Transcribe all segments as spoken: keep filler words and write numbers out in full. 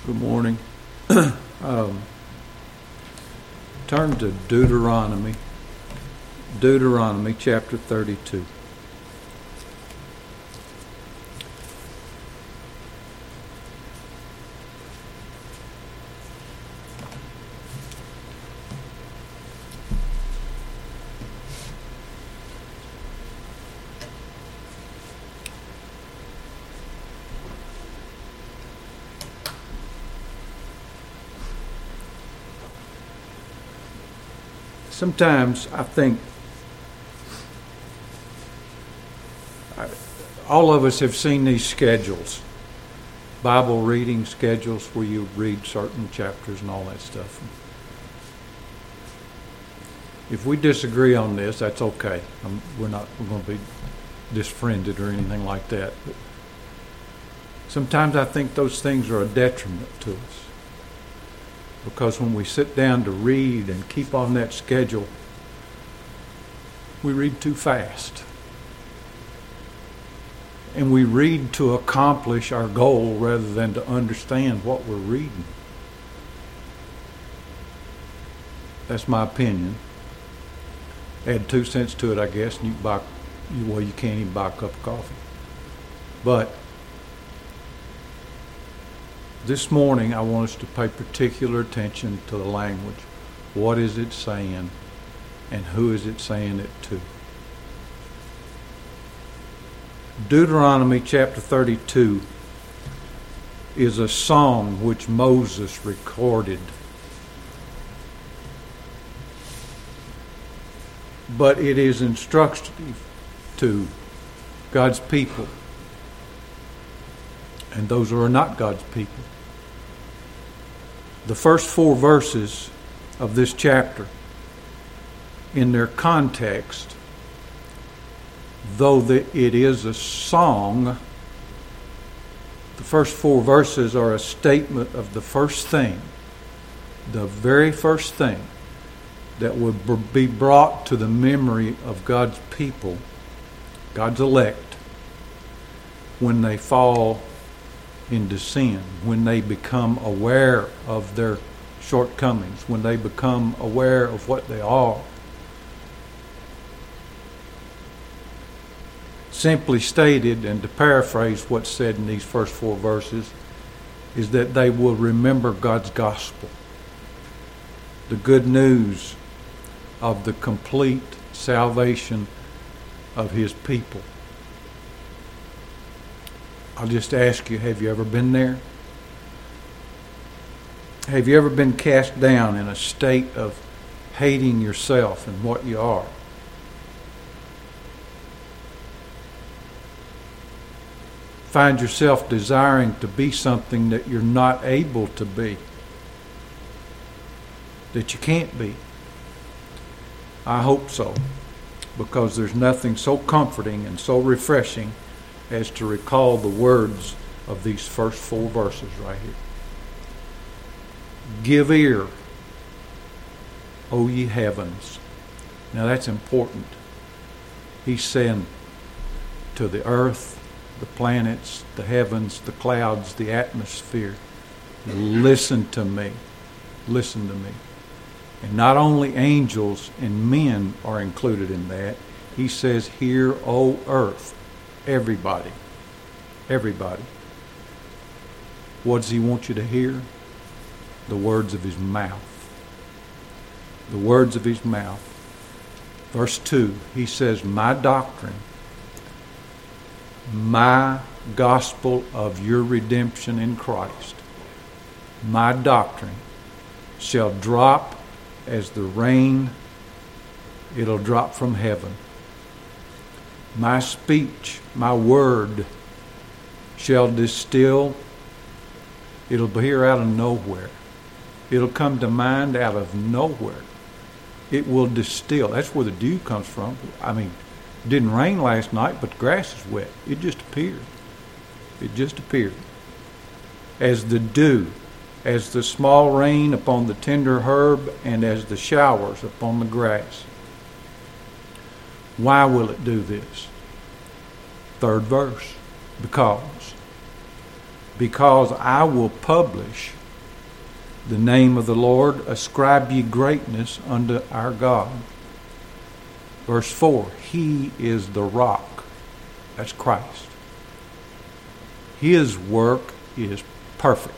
Good morning. um, turn to Deuteronomy, Deuteronomy chapter thirty-two. Sometimes I think I, all of us have seen these schedules, Bible reading schedules where you read certain chapters and all that stuff. If we disagree on this, that's okay. I'm, we're not we're going to be disfriended or anything like that. But sometimes I think those things are a detriment to us. Because when we sit down to read and keep on that schedule, we read too fast. And we read to accomplish our goal rather than to understand what we're reading. That's my opinion. Add two cents to it, I guess, and you can buy, well, you can't even buy a cup of coffee. But this morning, I want us to pay particular attention to the language. What is it saying, and who is it saying it to? Deuteronomy chapter thirty-two is a song which Moses recorded. But it is instructive to God's people and those who are not God's people. The first four verses of this chapter, in their context, though the, it is a song, the first four verses are a statement of the first thing, the very first thing that would be brought to the memory of God's people, God's elect, when they fall into sin, when they become aware of their shortcomings, when they become aware of what they are. Simply stated, and to paraphrase what's said in these first four verses, is that they will remember God's gospel, the good news of the complete salvation of His people. I'll just ask you, have you ever been there? Have you ever been cast down in a state of hating yourself and what you are? Find yourself desiring to be something that you're not able to be, that you can't be? I hope so, because there's nothing so comforting and so refreshing as to recall the words of these first four verses right here. Give ear, O ye heavens. Now that's important. He's saying to the earth, the planets, the heavens, the clouds, the atmosphere, listen to me. Listen to me. And not only angels and men are included in that. He says, hear, O earth. Everybody. Everybody. What does He want you to hear? The words of His mouth. The words of His mouth. Verse two, He says, my doctrine, my gospel of your redemption in Christ, my doctrine shall drop as the rain, it'll drop from heaven. My speech, my word, shall distill. It'll appear out of nowhere. It'll come to mind out of nowhere. It will distill. That's where the dew comes from. I mean, it didn't rain last night, but the grass is wet. It just appeared. It just appeared. As the dew, as the small rain upon the tender herb, and as the showers upon the grass. Why will it do this? Third verse. Because. Because I will publish the name of the Lord, ascribe ye greatness unto our God. Verse four, He is the rock. That's Christ. His work is perfect.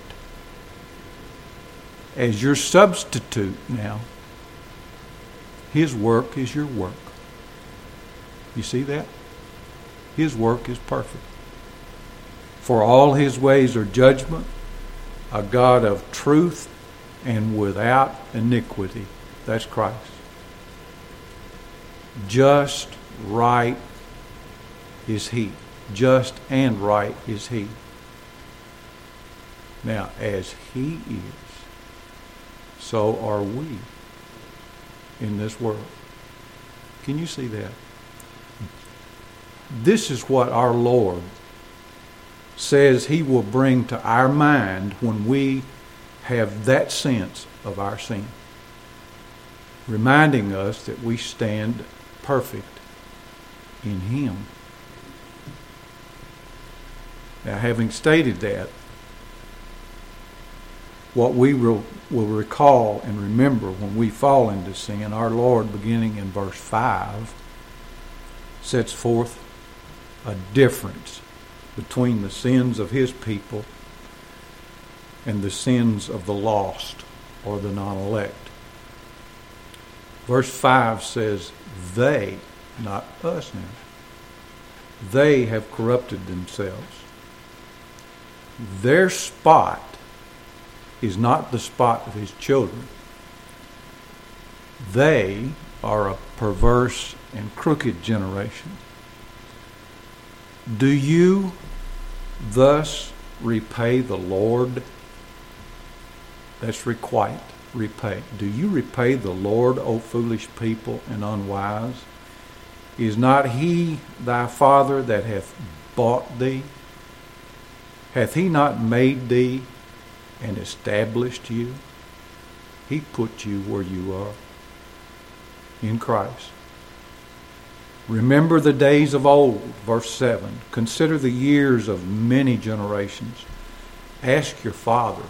As your substitute now, His work is your work. You see that? His work is perfect. For all His ways are judgment, a God of truth and without iniquity. That's Christ. Just, right is He. Just and right is He. Now, as He is, so are we in this world. Can you see that? This is what our Lord says He will bring to our mind when we have that sense of our sin, reminding us that we stand perfect in Him. Now, having stated that, what we will, will recall and remember when we fall into sin, our Lord, beginning in verse five, sets forth a difference between the sins of His people and the sins of the lost or the non-elect. Verse five says, they, not us now, they have corrupted themselves. Their spot is not the spot of His children. They are a perverse and crooked generation. Do you thus repay the Lord? That's requite, repay. Do you repay the Lord, O foolish people and unwise? Is not He thy Father that hath bought thee? Hath He not made thee and established you? He put you where you are in Christ. Remember the days of old, verse seven. Consider the years of many generations. Ask your father,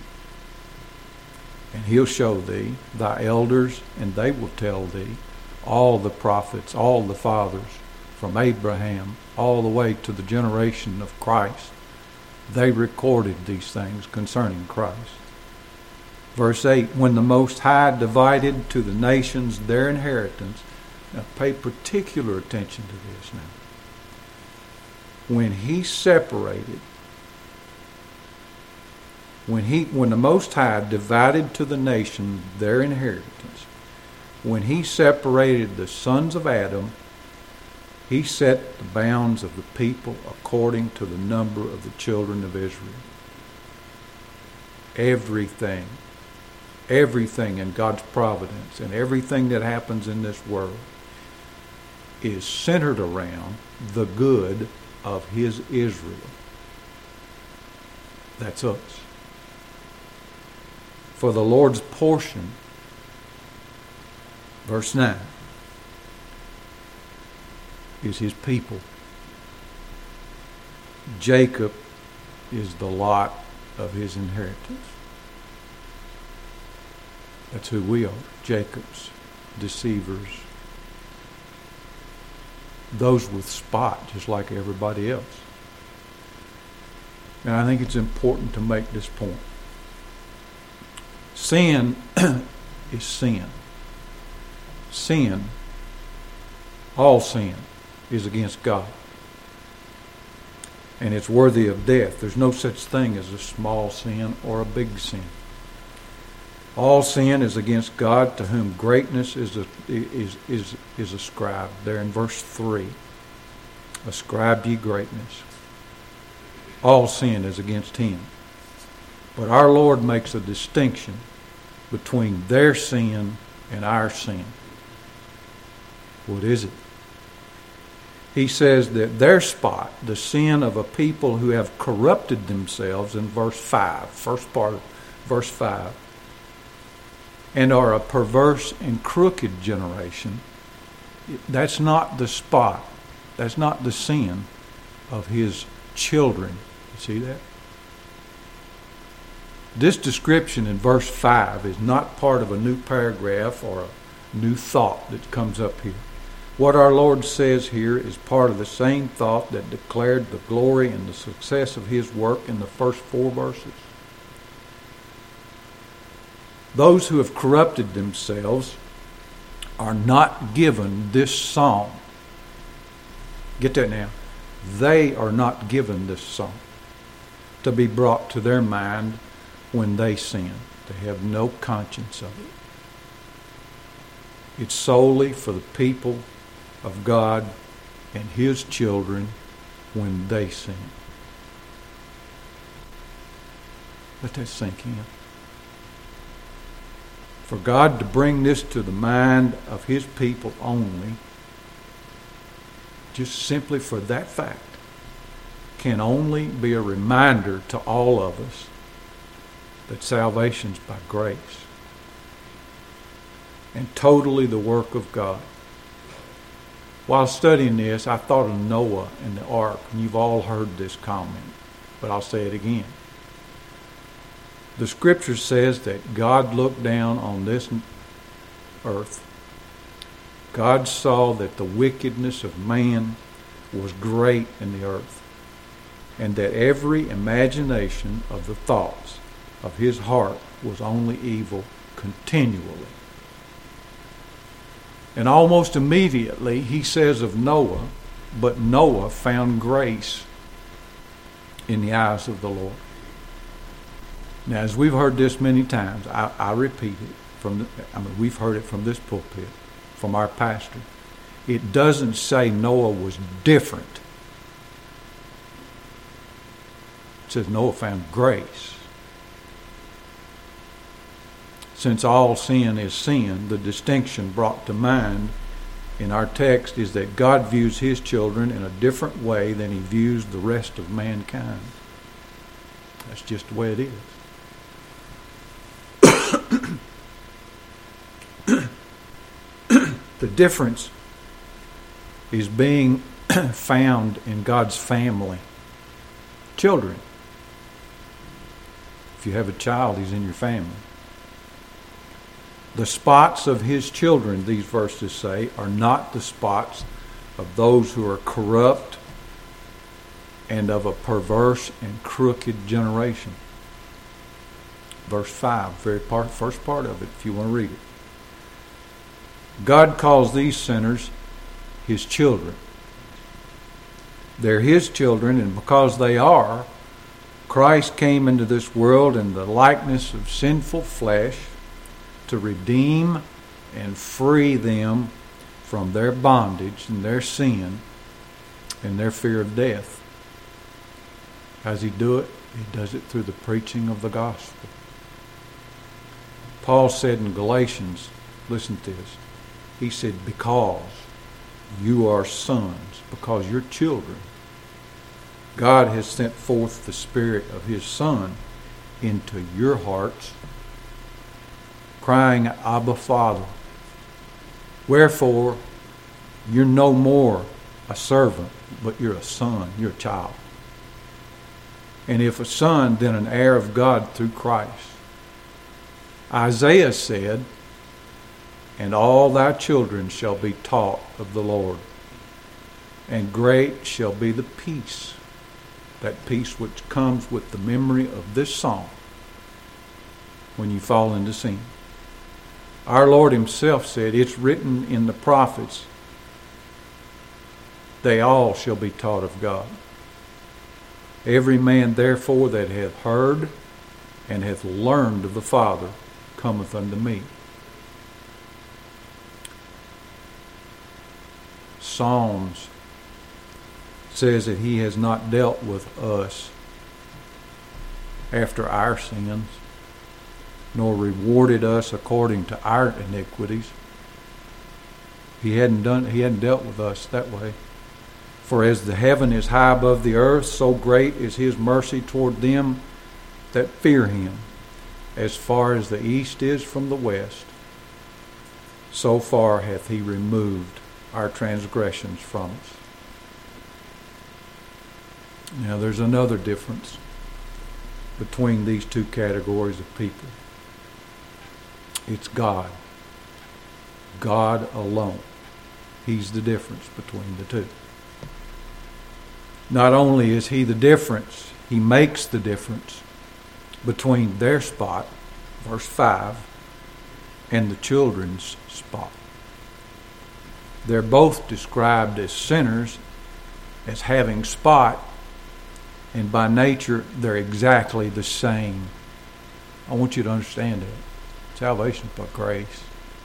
and he'll show thee, thy elders, and they will tell thee, all the prophets, all the fathers, from Abraham all the way to the generation of Christ. They recorded these things concerning Christ. Verse eight, when the Most High divided to the nations their inheritance. Now pay particular attention to this now. When He separated, when he, when the Most High divided to the nations their inheritance, when He separated the sons of Adam, He set the bounds of the people according to the number of the children of Israel. Everything, everything in God's providence and everything that happens in this world is centered around the good of His Israel. That's us. For the Lord's portion, verse nine, is His people. Jacob is the lot of His inheritance. That's who we are, Jacob's deceivers. Those with spot, just like everybody else. And I think it's important to make this point. Sin is sin. Sin, all sin, is against God. And it's worthy of death. There's no such thing as a small sin or a big sin. All sin is against God, to whom greatness is a, is is is ascribed. There in verse three, ascribe ye greatness. All sin is against Him. But our Lord makes a distinction between their sin and our sin. What is it? He says that their spot, the sin of a people who have corrupted themselves, in verse five, first part of verse five, and are a perverse and crooked generation, that's not the spot. That's not the sin of His children. You see that? This description in verse five is not part of a new paragraph or a new thought that comes up here. What our Lord says here is part of the same thought that declared the glory and the success of his work in the first four verses. Those who have corrupted themselves are not given this song. Get that now. They are not given this song to be brought to their mind when they sin. They have no conscience of it. It's solely for the people of God and his children when they sin. Let that sink in. For God to bring this to the mind of his people only, just simply for that fact, can only be a reminder to all of us that salvation's by grace and totally the work of God. While studying this, I thought of Noah and the ark, and you've all heard this comment, but I'll say it again. The scripture says that God looked down on this earth. God saw that the wickedness of man was great in the earth, and that every imagination of the thoughts of his heart was only evil continually. And almost immediately he says of Noah, but Noah found grace in the eyes of the Lord. Now, as we've heard this many times, I, I repeat it. From the, I mean, we've heard it from this pulpit, from our pastor. It doesn't say Noah was different. It says Noah found grace. Since all sin is sin, the distinction brought to mind in our text is that God views his children in a different way than he views the rest of mankind. That's just the way it is. The difference is being found in God's family. Children. If you have a child, he's in your family. The spots of his children, these verses say, are not the spots of those who are corrupt and of a perverse and crooked generation. Verse five, very part, first part of it, if you want to read it. God calls these sinners his children. They're his children, and because they are, Christ came into this world in the likeness of sinful flesh to redeem and free them from their bondage and their sin and their fear of death. How does he do it? He does it through the preaching of the gospel. Paul said in Galatians, listen to this, he said, because you are sons, because you're children, God has sent forth the Spirit of his Son into your hearts, crying, Abba, Father. Wherefore, you're no more a servant, but you're a son, you're a child. And if a son, then an heir of God through Christ. Isaiah said, and all thy children shall be taught of the Lord, and great shall be the peace, that peace which comes with the memory of this song when you fall into sin. Our Lord himself said, it's written in the prophets, they all shall be taught of God. Every man therefore that hath heard and hath learned of the Father cometh unto me. Psalms says that he has not dealt with us after our sins, nor rewarded us according to our iniquities. He hadn't done he hadn't dealt with us that way. For as the heaven is high above the earth, so great is his mercy toward them that fear him. As far as the east is from the west, so far hath he removed our transgressions from us. Now there's another difference. between these two categories of people. It's God. God alone. He's the difference between the two. Not only is He the difference, He makes the difference between their spot, verse five, and the children's spot. They're both described as sinners, as having spot, and by nature they're exactly the same. I want you to understand that. Salvation by grace.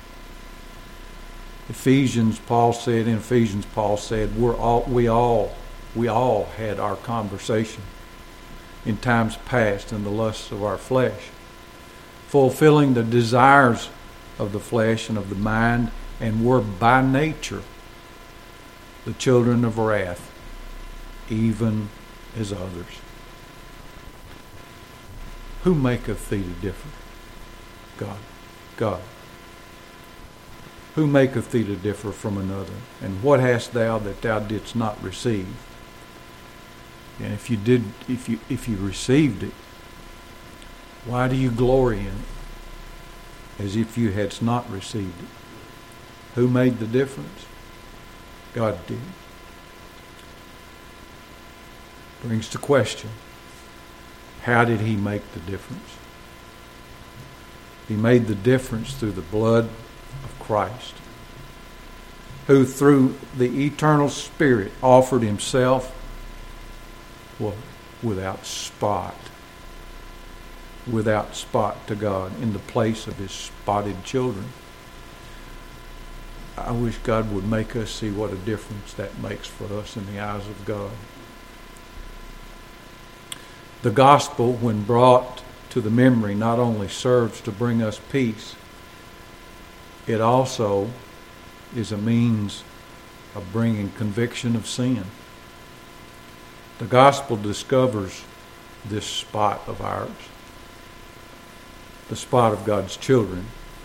Ephesians, Paul said, in Ephesians, Paul said, we're all, we all, we all had our conversation in times past in the lusts of our flesh, fulfilling the desires of the flesh and of the mind, and were by nature the children of wrath, even as others. Who maketh thee to differ? God. God. Who maketh thee to differ from another? And what hast thou that thou didst not receive? And if you did, if you if you received it, why do you glory in it, as if you hadst not received it? Who made the difference? God did. Brings to question, how did He make the difference? He made the difference through the blood of Christ, who through the eternal Spirit offered Himself, what? Without spot. Without spot to God in the place of His spotted children. I wish God would make us see what a difference that makes for us in the eyes of God. The gospel, when brought to the memory, not only serves to bring us peace, it also is a means of bringing conviction of sin. The gospel discovers this spot of ours, the spot of God's children.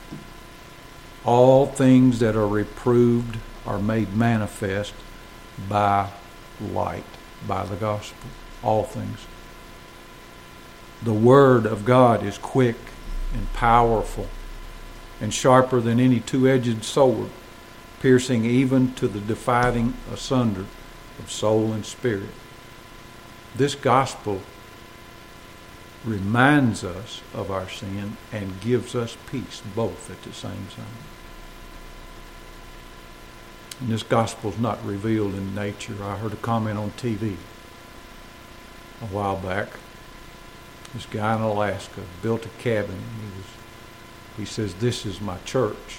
All things that are reproved are made manifest by light, by the gospel. All things. The Word of God is quick and powerful and sharper than any two-edged sword, piercing even to the dividing asunder of soul and spirit. This gospel reminds us of our sin and gives us peace, both at the same time. And this gospel is not revealed in nature. I heard a comment on T V a while back. This guy in Alaska built a cabin. He was, he says, "This is my church."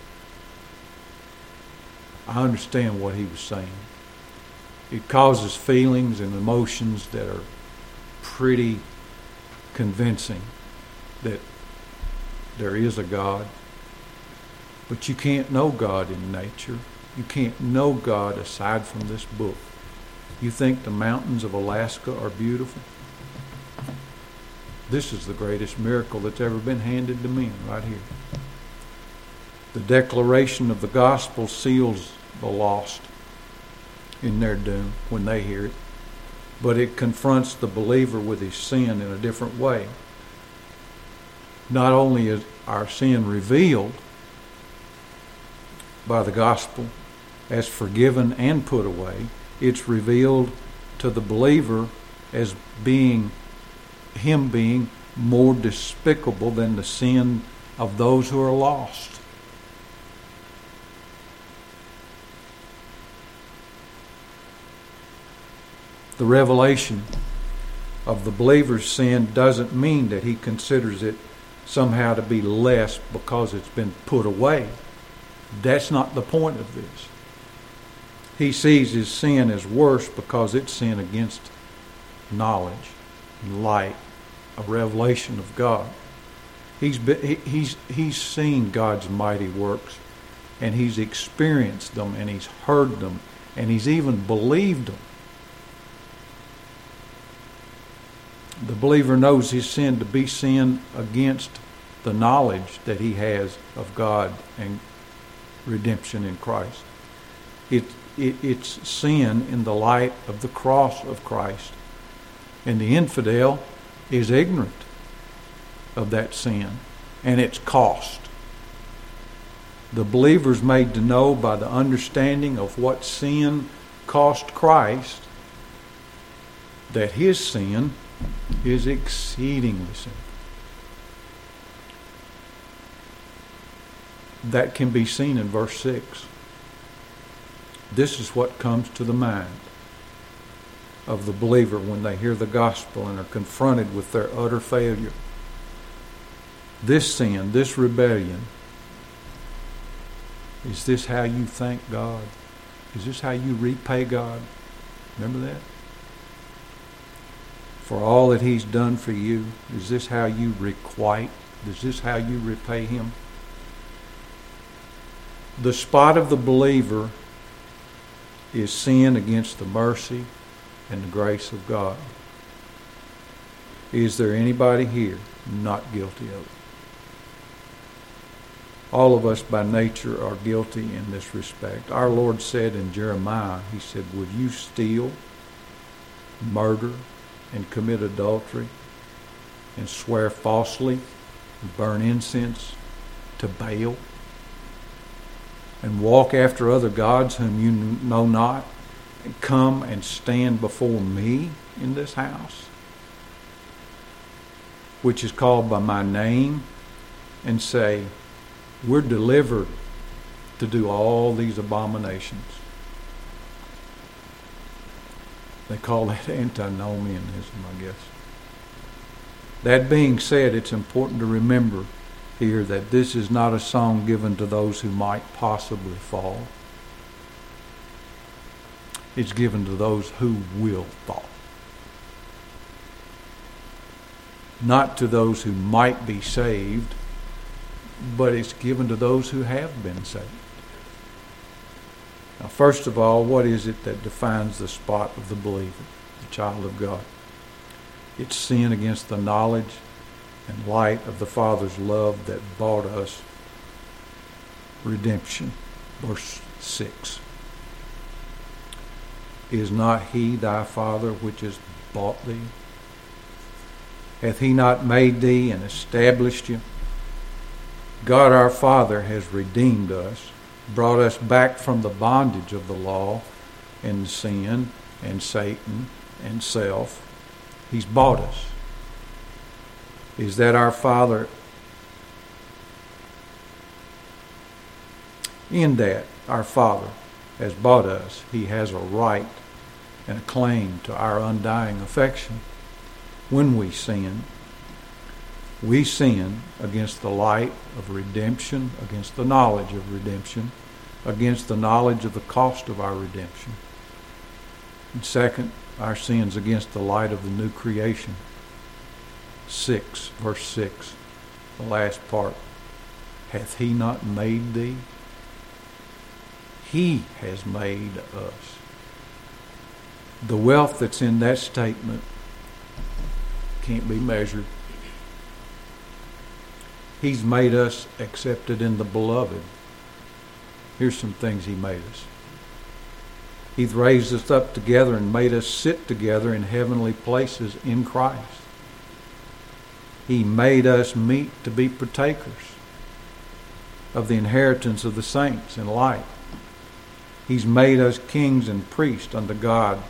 I understand what he was saying. It causes feelings and emotions that are pretty convincing that there is a God. But you can't know God in nature. You can't know God aside from this book. You think the mountains of Alaska are beautiful? This is the greatest miracle that's ever been handed to men right here. The declaration of the gospel seals the lost in their doom when they hear it, but it confronts the believer with his sin in a different way. Not only is our sin revealed by the gospel as forgiven and put away, it's revealed to the believer as being him being more despicable than the sin of those who are lost. The revelation of the believer's sin doesn't mean that he considers it somehow to be less because it's been put away. That's not the point of this. He sees his sin as worse because it's sin against knowledge, light, a revelation of God. He's been, he, he's he's seen God's mighty works, and he's experienced them, and he's heard them, and he's even believed them. The believer knows his sin to be sin against the knowledge that he has of God and redemption in Christ. It, it, it's sin in the light of the cross of Christ. And the infidel is ignorant of that sin and its cost. The believer is made to know by the understanding of what sin cost Christ that his sin is exceedingly sinful. That can be seen in verse six. This is what comes to the mind of the believer when they hear the gospel and are confronted with their utter failure. This sin, this rebellion, is this how you thank God? Is this how you repay God? Remember that? For all that He's done for you, is this how you requite? Is this how you repay Him? The spot of the believer is sin against the mercy and the grace of God. Is there anybody here not guilty of it? All of us by nature are guilty in this respect. Our Lord said in Jeremiah, He said, "Would you steal, murder, and commit adultery, and swear falsely, and burn incense to Baal, and walk after other gods whom you know not, and come and stand before me in this house, which is called by my name, and say, we're delivered to do all these abominations." They call that antinomianism, I guess. That being said, it's important to remember here that this is not a song given to those who might possibly fall. It's given to those who will fall. Not to those who might be saved, but it's given to those who have been saved. Now, first of all, what is it that defines the spot of the believer, the child of God? It's sin against the knowledge and light of the Father's love that bought us redemption. Verse six. Is not He thy Father which has bought thee? Hath He not made thee and established you? God our Father has redeemed us, brought us back from the bondage of the law and sin and Satan and self. He's bought us. Is that our Father? In that our Father has bought us, He has a right and a claim to our undying affection. When we sin, we sin against the light of redemption, against the knowledge of redemption, against the knowledge of the cost of our redemption. And second, our sins against the light of the new creation. Six, verse six, the last part. Hath He not made thee? He has made us. The wealth that's in that statement can't be measured. He's made us accepted in the beloved. Here's some things He made us. He's raised us up together and made us sit together in heavenly places in Christ. He made us meet to be partakers of the inheritance of the saints in light. He's made us kings and priests unto God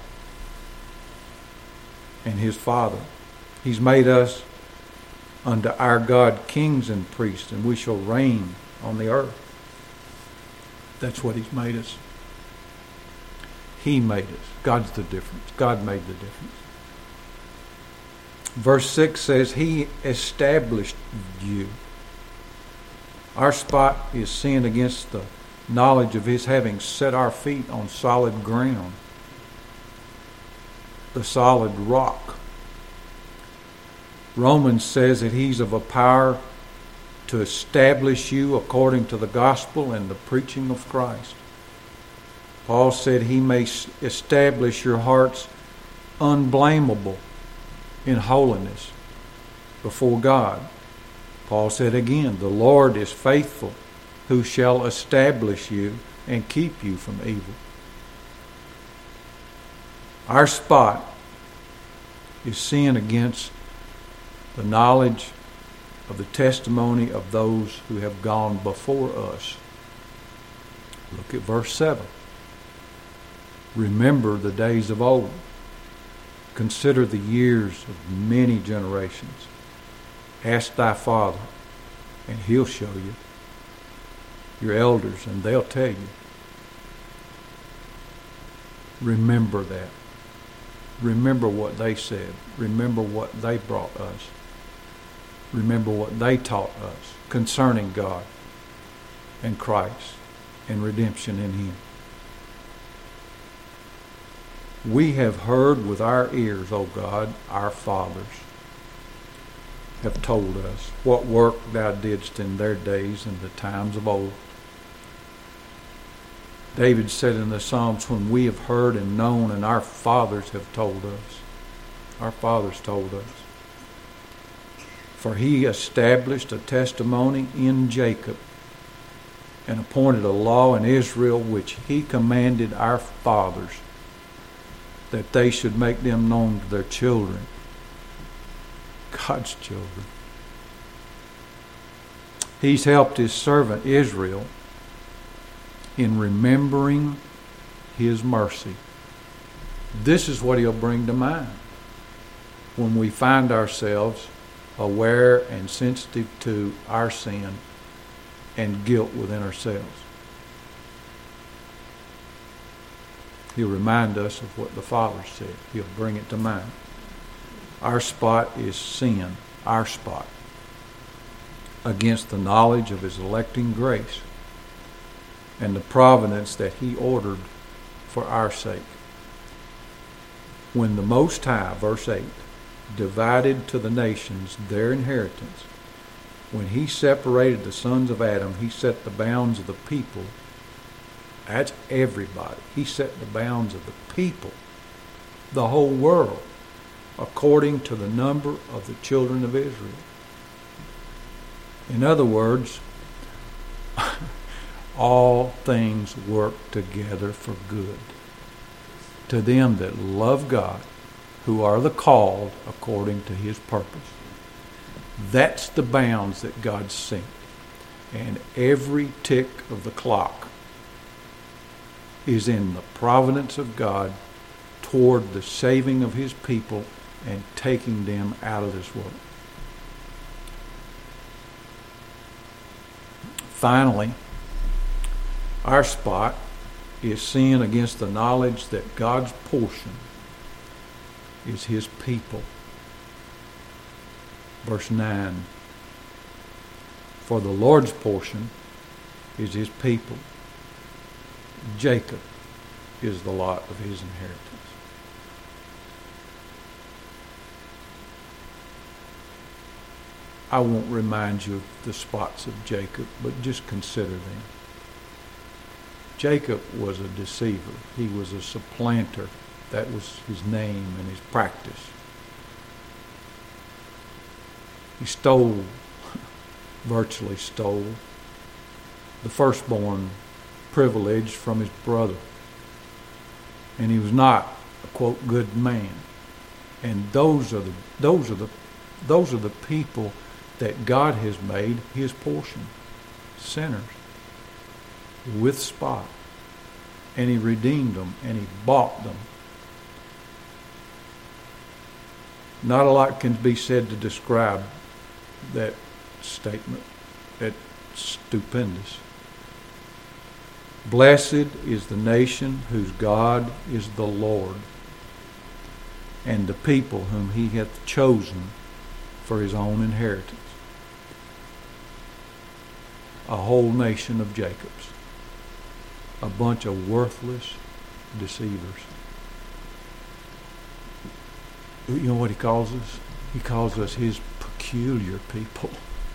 and His Father. He's made us unto our God kings and priests, and we shall reign on the earth. That's what He's made us. He made us. God's the difference. God made the difference. Verse six says, He established you. Our spot is sin against the knowledge of His having set our feet on solid ground, the solid rock. Romans says that He's of a power to establish you according to the gospel and the preaching of Christ. Paul said He may establish your hearts unblameable in holiness before God. Paul said again, the Lord is faithful, who shall establish you and keep you from evil. Our spot is sin against the knowledge of the testimony of those who have gone before us. Look at verse seven. Remember the days of old. Consider the years of many generations. Ask thy father, and he'll show you. Your elders, and they'll tell you. Remember that. Remember what they said. Remember what they brought us. Remember what they taught us concerning God and Christ and redemption in Him. We have heard with our ears, O God, our fathers have told us what work thou didst in their days and the times of old. David said in the Psalms, when we have heard and known and our fathers have told us. Our fathers told us. For he established a testimony in Jacob and appointed a law in Israel which he commanded our fathers that they should make them known to their children. God's children. He's helped his servant Israel in remembering his mercy. This is what he'll bring to mind when we find ourselves aware and sensitive to our sin and guilt within ourselves. He'll remind us of what the Father said. He'll bring it to mind. Our spot is sin, our spot, against the knowledge of his electing grace and the providence that he ordered for our sake. When the Most High, verse eight, divided to the nations their inheritance, when he separated the sons of Adam, he set the bounds of the people. That's everybody. He set the bounds of the people, the whole world, according to the number of the children of Israel. In other words, all things work together for good to them that love God, who are the called according to his purpose. That's the bounds that God set. And every tick of the clock is in the providence of God toward the saving of his people and taking them out of this world. Finally, our spot is sin against the knowledge that God's portion is his people. Verse nine. For the Lord's portion is his people. Jacob is the lot of his inheritance. I won't remind you of the spots of Jacob, but just consider them. Jacob was a deceiver. He was a supplanter. That was his name and his practice. He stole, virtually stole, the firstborn privilege from his brother. And he was not a, quote, good man. And those are the those are the those are the people that God has made his portion. Sinners. With spot. And he redeemed them and he bought them. Not a lot can be said to describe that statement. It's stupendous. Blessed is the nation whose God is the Lord, and the people whom he hath chosen for his own inheritance. A whole nation of Jacobs. A bunch of worthless deceivers. You know what he calls us? He calls us his peculiar people.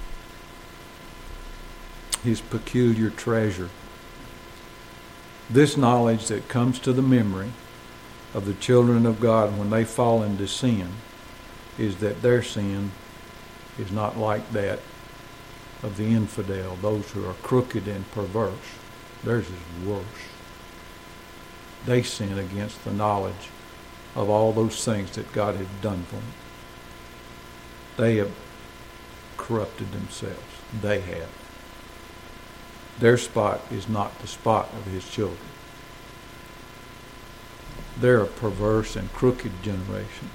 His peculiar treasure. This knowledge that comes to the memory of the children of God when they fall into sin is that their sin is not like that of the infidel, those who are crooked and perverse. Theirs is worse. They sin against the knowledge of all those things that God had done for them. They have corrupted themselves. They have. Their spot is not the spot of his children. They're a perverse and crooked generation.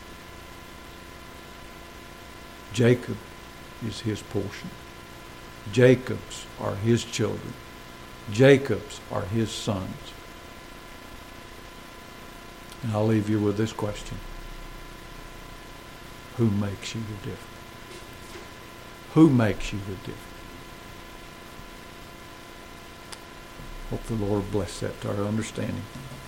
Jacob is his portion. Jacob's are his children. Jacob's are his sons. And I'll leave you with this question. Who makes you the difference? Who makes you the difference? Hope the Lord bless that to our understanding.